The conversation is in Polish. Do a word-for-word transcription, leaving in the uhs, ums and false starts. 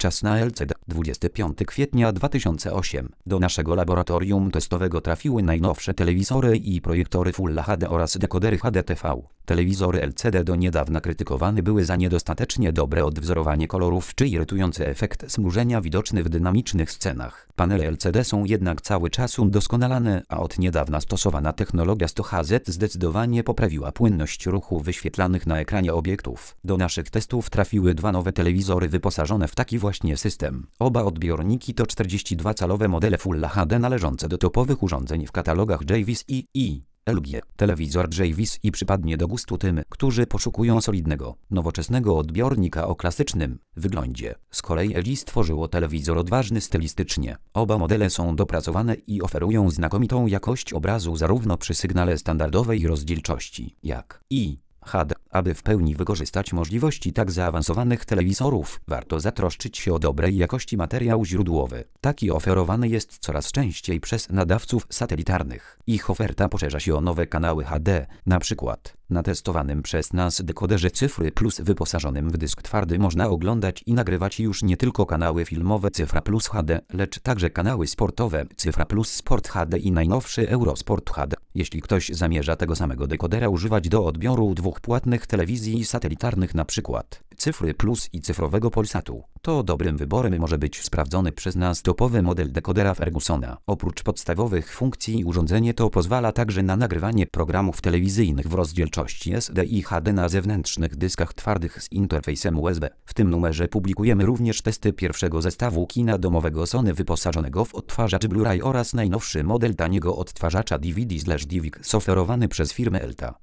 Czas na L C D. dwudziestego piątego kwietnia dwa tysiące ósmego. Do naszego laboratorium testowego trafiły najnowsze telewizory i projektory Full H D oraz dekodery H D T V. Telewizory L C D do niedawna krytykowane były za niedostatecznie dobre odwzorowanie kolorów czy irytujący efekt zmrużenia widoczny w dynamicznych scenach. Panele L C D są jednak cały czas udoskonalane, a od niedawna stosowana technologia sto H Z zdecydowanie poprawiła płynność ruchu wyświetlanych na ekranie obiektów. Do naszych testów trafiły dwa nowe telewizory wyposażone w taki właśnie system. Oba odbiorniki to czterdziestodwucalowe modele Full H D należące do topowych urządzeń w katalogach Jarvis i i L G. Telewizor Jarvis i przypadnie do gustu tym, którzy poszukują solidnego, nowoczesnego odbiornika o klasycznym wyglądzie. Z kolei L G stworzyło telewizor odważny stylistycznie. Oba modele są dopracowane i oferują znakomitą jakość obrazu zarówno przy sygnale standardowej rozdzielczości, jak i H D. Aby w pełni wykorzystać możliwości tak zaawansowanych telewizorów, warto zatroszczyć się o dobrej jakości materiał źródłowy. Taki oferowany jest coraz częściej przez nadawców satelitarnych. Ich oferta poszerza się o nowe kanały H D, na przykład na testowanym przez nas dekoderze Cyfry Plus wyposażonym w dysk twardy można oglądać i nagrywać już nie tylko kanały filmowe Cyfra Plus H D, lecz także kanały sportowe Cyfra Plus Sport H D i najnowszy Eurosport H D. Jeśli ktoś zamierza tego samego dekodera używać do odbioru dwóch płatnych telewizji satelitarnych, na przykład Cyfry Plus i cyfrowego Polsatu, to dobrym wyborem może być sprawdzony przez nas topowy model dekodera Fergusona. Oprócz podstawowych funkcji urządzenie to pozwala także na nagrywanie programów telewizyjnych w rozdzielczości S D i H D na zewnętrznych dyskach twardych z interfejsem U S B. W tym numerze publikujemy również testy pierwszego zestawu kina domowego Sony wyposażonego w odtwarzacz Blu-ray oraz najnowszy model taniego odtwarzacza D V D/D V X oferowany przez firmę Elta.